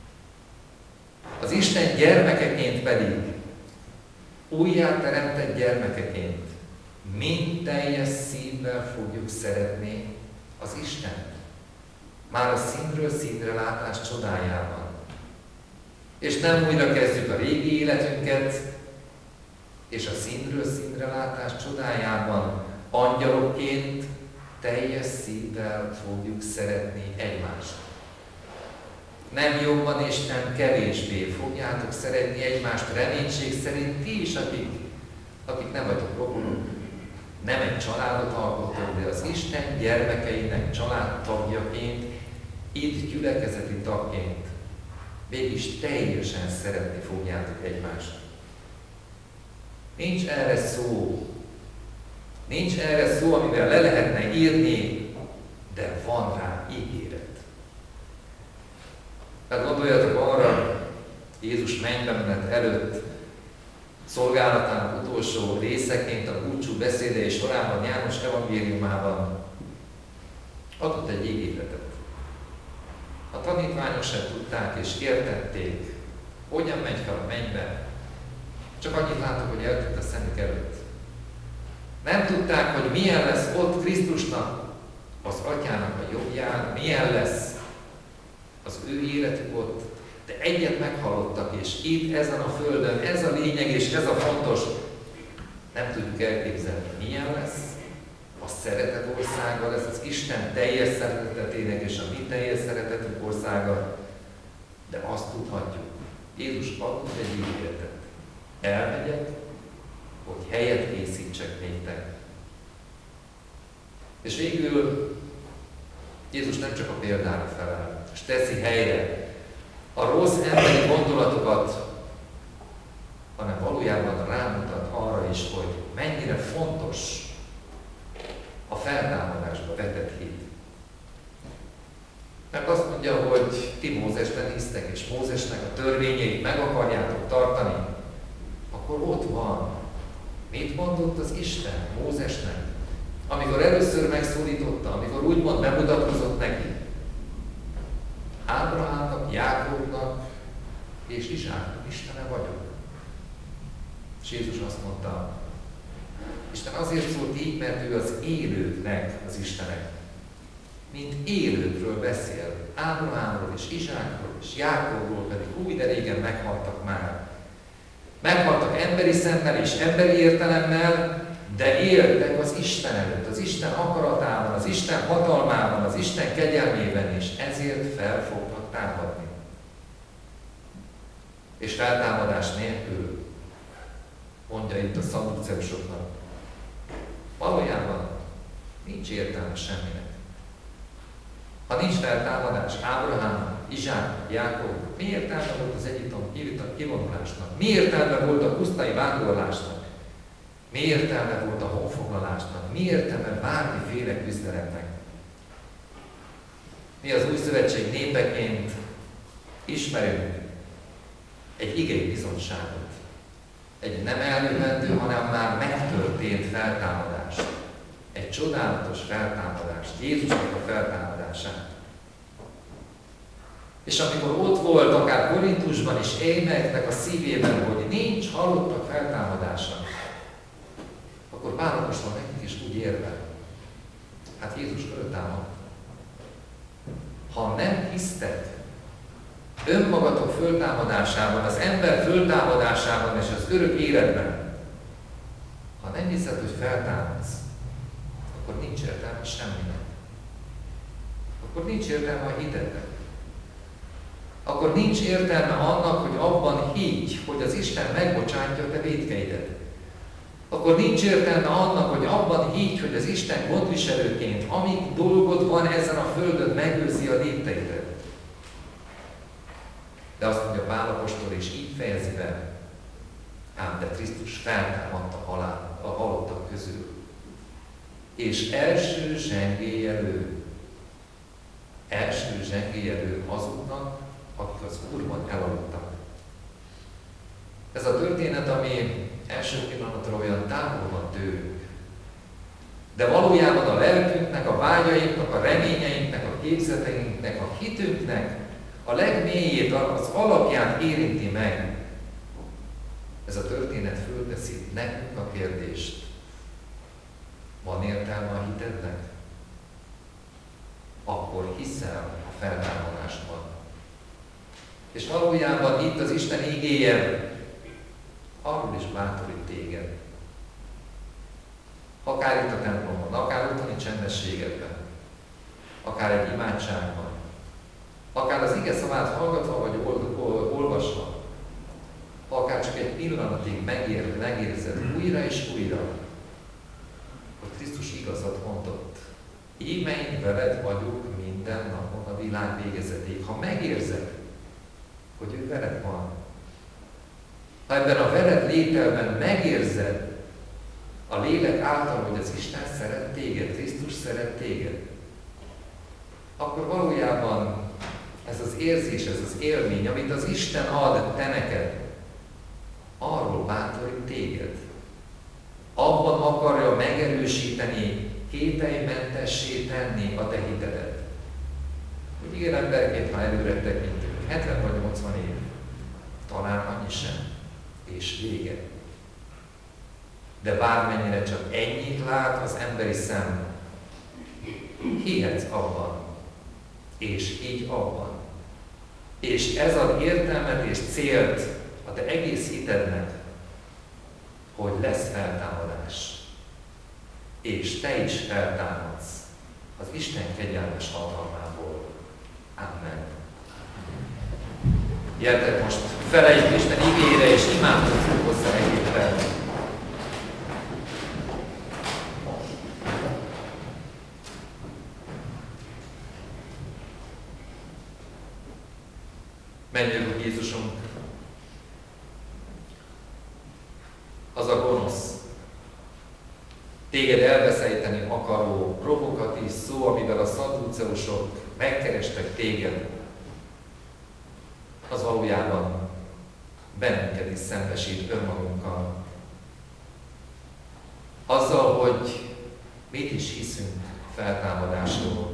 Az Isten gyermekeként pedig újjá teremtett gyermekeként mind teljes szívvel fogjuk szeretni az Istent. Már a színről színre látás csodájában. És nem újra kezdjük a régi életünket, és a színről színre látás csodájában angyalokként teljes szívvel fogjuk szeretni egymást. Nem jobban és nem kevésbé fogjátok szeretni egymást reménység szerint ti is, akik, akik nem vagytok rokonok. Nem egy családot alkotok, de az Isten gyermekeinek családtagjaként, itt gyülekezeti tagként mégis teljesen szeretni fogjátok egymást. Nincs erre szó, nincs erre szó, amivel le lehetne írni, de van rá ígéret. Tehát gondoljatok arra, Jézus mennybe menet előtt, szolgálatának utolsó részeként a búcsú beszédei sorában, János evangéliumában adott egy ígéretet. A tanítványok sem tudták és értették, hogyan megy fel a mennybe. Csak annyit láttak, hogy eltűnt a szemük előtt. Nem tudták, hogy milyen lesz ott Krisztusnak, az Atyának a jobbján, milyen lesz az ő életük ott, de egyet meghallottak, és itt, ezen a földön, ez a lényeg és ez a fontos, Nem tudjuk elképzelni, milyen lesz. A szeretet országa lesz, az Isten teljes szeretetének és a mi teljes szeretetünk országa. De azt tudhatjuk, Jézus adott egy ígéretet. Elmegyek, hogy helyet készítsek néktek. És végül Jézus nem csak a példára felel, és teszi helyre a rossz emberi gondolatokat, hanem valójában rámutat arra is, hogy mennyire fontos a feltámadásba vetett hit. Mert azt mondja, hogy ti Mózesben hisztek, és Mózesnek a törvényeit meg akarjátok tartani, akkor ott van. Mit mondott az Isten Mózesnek? Amikor először megszólította, amikor úgymond bemutatkozott neki, Ábrahámnak, Jákobnak és Izsáknak Istene vagyok. És Jézus azt mondta, Isten azért szólt így, mert ő az élőknek az Istenek. Mint élőkről beszél, Ábrahámról és Izsákról és Jákobról pedig úgy de régen meghaltak már. Meghaltak emberi szemmel és emberi értelemmel, de éltek az Isten előtt, az Isten akaratában, az Isten hatalmában, az Isten kegyelmében, és ezért fel fognak támadni. És feltámadás nélkül, mondja itt a szadduceusoknak, valójában nincs értelme semminek. Ha nincs feltámadás Ábrahám, Izsák, Jákob, mi értelme volt az egyiptomi kivonulásnak? Mi értelme volt a pusztai vándorlásnak? Mi értelme volt a honfoglalásnak? Mi értelme bármiféle küzdelemnek? Mi az új szövetség népeként ismerünk egy igei bizonyságot. Egy nem eljövendő, hanem már megtörtént feltámadást. Egy csodálatos feltámadást. Jézusnak a feltámadását. És amikor ott volt, akár Korintusban is, éneknek a szívében, hogy nincs halottak feltámadása, akkor Pál apostol nekik is úgy érvel. Hát Jézus föltámad. Ha nem hisztek önmagatok föltámadásában, az ember föltámadásában és az örök életben, ha nem hiszed, hogy feltámadsz, akkor nincs értelme semminek. Akkor nincs értelme a hitednek. Akkor nincs értelme annak, hogy abban higgy, hogy az Isten megbocsátja a te vétkeidet. Akkor nincs értelme annak, hogy abban higgy, hogy az Isten gondviselőként, amíg dolgod van ezen a földön, megőrzi a népteidet. De azt mondja Pál apostol, és így fejezi be, ám de Krisztus feltámadt a, halál, a halottak közül. És első zsengélyelő, első zsengélyelő azoknak, akik az Úrban elaludtak. Ez a történet, ami első pillanatra olyan távol van tőlünk, de valójában a lelkünknek, a vágyainknak, a reményeinknek, a képzeteinknek, a hitünknek a legmélyét, az alapját érinti meg. Ez a történet fölteszi nekünk a kérdést. Van értelme a hitednek? Akkor hiszel a feltámadásban. És valójában itt az Isten igéje arról is bátorít téged. Akár itt a templomban, akár otthoni csendességedben, akár egy imádságban, akár az ige szavát hallgatva vagy olvasva, akár csak egy pillanatig megér, megérzed újra és újra, hogy Krisztus igazat mondott. Íme én veled vagyok minden napon a világ végezetéig. Ha megérzed, hogy ő veled van, ha ebben a veled lételben megérzed a lélek által, hogy az Isten szeret téged, Krisztus szeret téged, akkor valójában ez az érzés, ez az élmény, amit az Isten ad te neked, arról bátorít téged. Abban akarja megerősíteni, kételymentessé tenni a te hitedet. Úgy igen, emberként, ha előre tekintünk, hetven vagy nyolcvan év, talán annyi sem, és vége. De bármennyire csak ennyit lát az emberi szem, hihetsz abban, és higgy abban. És ez ad értelmet és célt a te egész hitednek, hogy lesz feltámadás, és te is feltámadsz az Isten kegyelmes hatalmából. Amen. Gyertek most felejtjük Isten igére, és imádkozzunk hozzá egy percet. Menjünk, Úr Jézusunk, az a gonosz, téged elveszejteni akaró, provokatív szó, amivel a szadduceusok megkerestek téged, az valójában bennünket is szembesít önmagunkkal. Azzal, hogy mit is hiszünk a feltámadásról.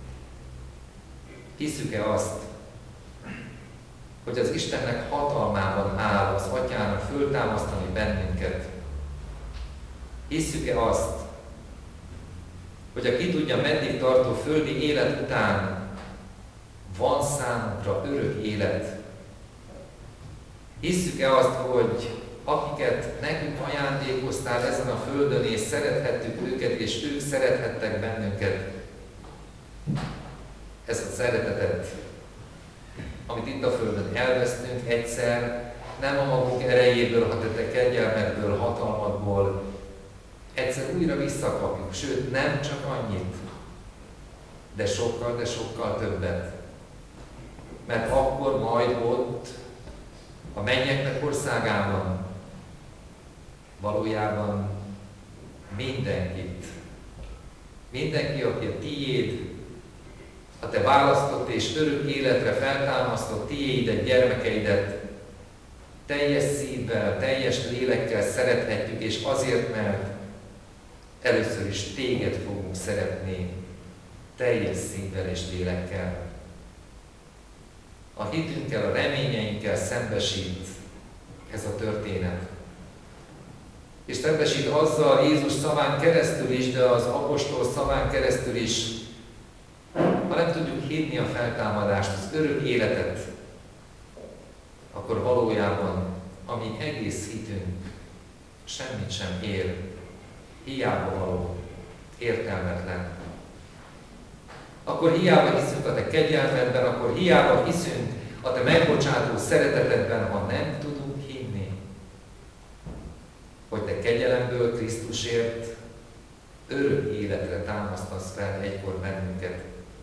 Hiszük-e azt, hogy az Istennek hatalmában áll az Atyának föltámasztani bennünket? Hisszük-e azt, hogy a ki tudja meddig tartó földi élet után van számunkra örök élet? Hisszük-e azt, hogy akiket nekünk ajándékoztál ezen a földön, és szerethettük őket, és ők szerethettek bennünket, ez a szeretetet, amit itt a földön elvesztünk egyszer, nem a magunk erejéből, hanem te kegyelmedből, hatalmadból, egyszer újra visszakapjuk, sőt nem csak annyit, de sokkal, de sokkal többet. Mert akkor majd ott, a mennyeknek országában valójában mindenkit, mindenki, aki a tiéd, a te választott és örök életre feltámasztott tiédet, gyermekeidet teljes szívvel, teljes lélekkel szerethetjük, és azért, mert először is téged fogunk szeretni teljes szívvel és lélekkel. A hitünkkel, a reményeinkkel szembesít ez a történet. És szembesít azzal Jézus szaván keresztül is, de az apostol szaván keresztül is, ha nem tudjuk hinni a feltámadást, az örök életet, akkor valójában a mi egész hitünk semmit sem ér, hiába való, értelmetlen. Akkor hiába hiszünk a te kegyelmedben, akkor hiába hiszünk a te megbocsátó szeretetedben, ha nem tudunk hinni, hogy te kegyelemből Krisztusért örök életre támasztasz fel egykor bennünket.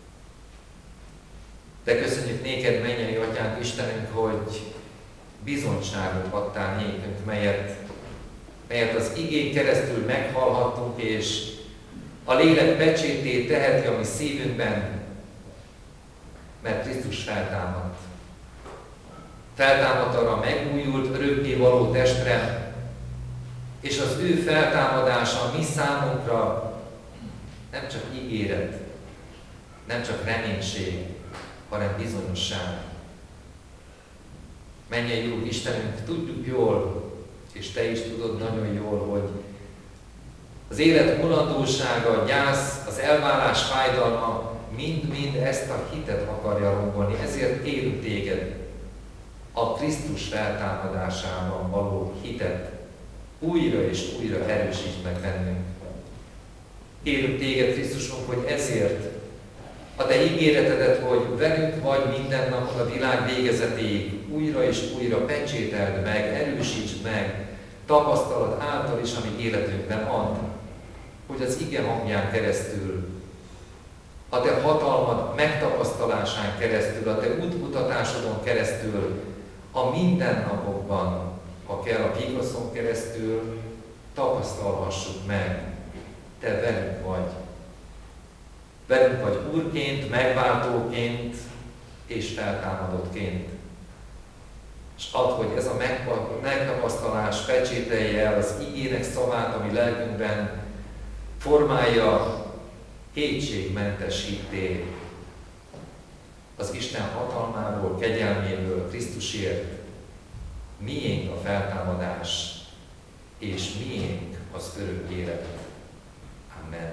De köszönjük néked, mennyei Atyánk, Istenünk, hogy bizonyságot adtál nékünk, melyet, melyet az igén keresztül meghallhattunk, és a lélek pecsétét teheti a mi szívünkben, mert Krisztus feltámadt. Feltámadt arra a megújult, örökké való testre, és az ő feltámadása mi számunkra nem csak ígéret, nem csak reménység, hanem bizonyosság. Mennyei Úr Istenünk, tudjuk jól, és te is tudod nagyon jól, hogy az élet mulandósága, a gyász, az elválás fájdalma mind-mind ezt a hitet akarja rombolni. Ezért kérünk téged a Krisztus feltámadásában való hitet újra és újra erősítsd meg bennünk. Kérünk téged, Krisztusunk, hogy ezért a te ígéretedet, hogy velünk vagy minden napon a világ végezetéig, újra és újra pecsételd meg, erősítsd meg, tapasztalat által is, ami életünkben ad, hogy az ige hangján keresztül, a te hatalmad megtapasztalásán keresztül, a te útmutatásodon keresztül, a mindennapokban, ha kell a vigaszon keresztül, tapasztalhassuk meg, te velünk vagy. Velünk vagy Úrként, megváltóként és feltámadottként. És add, hogy ez a megtapasztalás pecsételje el az igének szavát, ami lelkünkben formálja kétségmentes hitté az Isten hatalmáról, kegyelméből, Krisztusért. Miénk a feltámadás, és miénk az örök élet. Amen.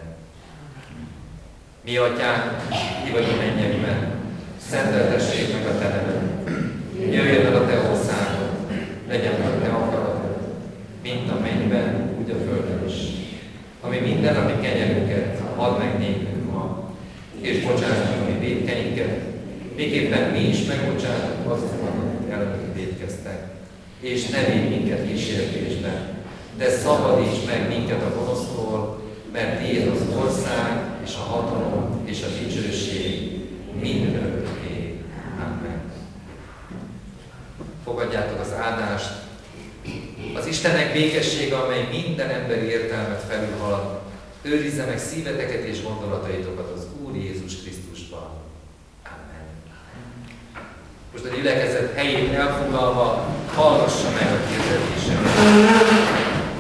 Mi Atyánk, ki vagy a mennyekben, szenteltessék meg a te neved. Jöjjön el a te országod, legyen meg a te akaratod, mint a mennyben, úgy a földön is. Ami mindennapi kenyerünket add meg nékünk ma, és bocsáss meg a mi vétkeinket, miképpen mi is megbocsátunk azoknak, akik ellenünk vétkeztek. És ne védj minket kísértésbe, de szabadíts meg minket a gonosztól, mert tiéd az ország, és a hatalom, és a dicsőség mindörökké. Amen. Fogadjátok az áldást. Az Istennek békessége, amely minden emberi értelmet felülhalad, őrizze meg szíveteket és gondolataitokat az Úr Jézus Krisztusban. Amen. Most a gyülekezet helyét elfoglalva hallgassa meg a hirdetésemet.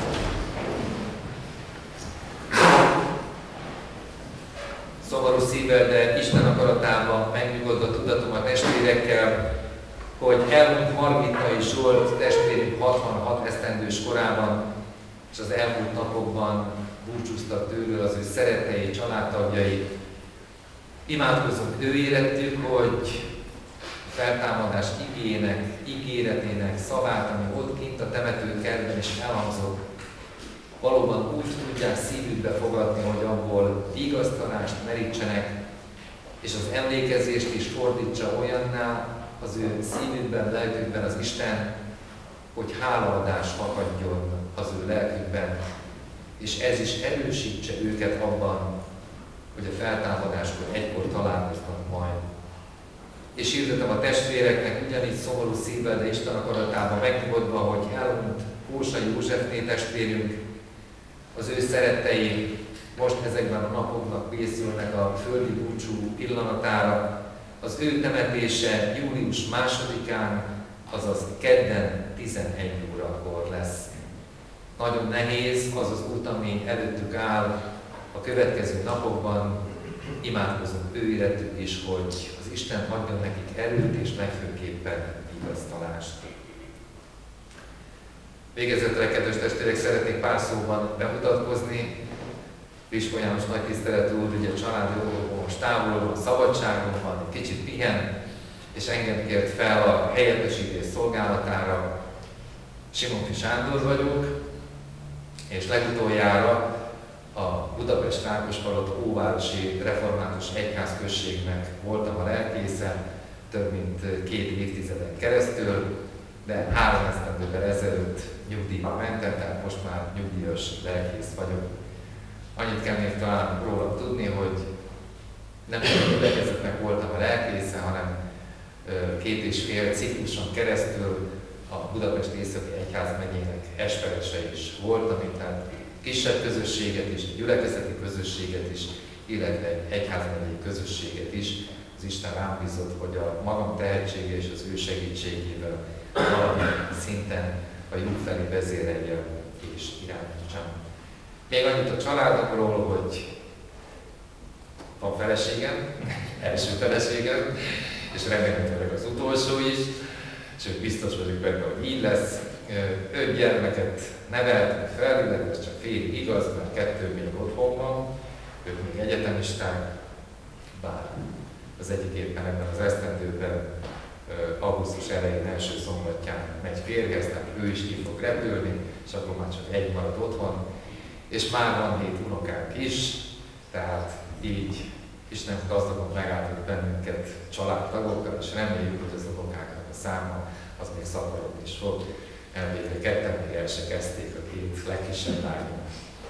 Szomorú szívvel, de Isten akaratában megnyugodva tudatom a testvérekkel, hogy elmúlt Margitai Zsolt testvérünk hatvanhat esztendős korában, és az elmúlt napokban búcsúztak tőlől az ő szerettei, családtagjai. Imádkozunk ő érettük, hogy a feltámadás igének, ígéretének szavát, ami ott kint a temetőkertben is elhangzott, valóban úgy tudják szívükbe fogadni, hogy abból vigasztalást merítsenek, és az emlékezést is fordítsa olyanná az ő szívükben, lelkükben az Isten, hogy hálaadás fakadjon az ő lelkükben, és ez is erősítse őket abban, hogy a feltámadáskor egykor találkoznak majd. És hirdetem a testvéreknek ugyanígy szomorú szívvel, de Isten akaratában megnyugodva, hogy elmúlt Kósai Józsefné testvérünk, az ő szerettei most ezekben a napoknak készülnek a földi búcsú pillanatára. Az ő temetése július másodikán, azaz kedden tizenegy órakor lesz. Nagyon nehéz az az út, ami előttük áll a következő napokban. Imádkozunk ő érettük is, hogy az Isten adjon nekik erőt és legfőképpen vigasztalást. Végezetre, kedves testvérek, szeretnék pár szóban bemutatkozni. Piskó János nagy tiszteletű úr, ugye családjogokból most távol van, szabadságon van, egy kicsit pihen, és engem kért fel a helyettesítés szolgálatára. Simonfi Sándor vagyok, és legutoljára a Budapest-Rákospalota Óvárosi Református Egyházközségnek voltam a lelkésze több mint két évtizeden keresztül, de három esztendővel ezelőtt nyugdíjba mentem, tehát most már nyugdíjas lelkész vagyok. Annyit kell még talán rólam tudni, hogy nem csak a gyülekezetnek voltam a lelkésze, hanem két és fél cikluson keresztül a Budapest Északi Egyházmegyének esperese is voltam, tehát kisebb közösséget is, gyülekezeti közösséget is, illetve egy egyházmegyei közösséget is. Az Isten rám bízott, hogy a magam tehetsége és az ő segítségével valamilyen szinten a jó felé vezéreljem és irányítsam. Még annyit a családomról, hogy van feleségem, első feleségem, és remélhetőleg az utolsó is, sőt biztos vagyok benne, hogy így lesz. Öt gyermeket neveltem fel, illetve ez csak félig igaz, mert kettő még otthon van, ők még egyetemisták, bár az egyik éppen ebben az esztendőben augusztus elején első szombatján megy férjhez, tehát ő is ki fog repülni, és akkor már csak egy marad otthon. És már van hét unokánk is, tehát így Isten gazdagon megállít bennünket családtagokkal, és reméljük, hogy az unokáknak a száma az még szaporodni is fog. Elvégre ketten még el se kezdték a két legkisebb lányom.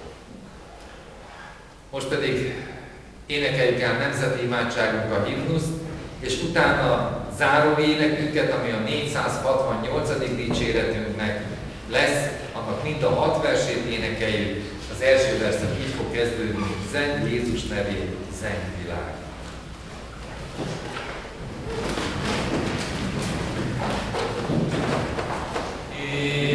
Most pedig énekeljük el nemzeti imádságunk a himnuszt, és utána záró énekünket, ami a négyszázhatvannyolcadik dicséretünknek lesz, annak mind a hat versét énekeljük. Az első verszak így fog kezdődni: Zeng Jézus nevét, zeng világ. É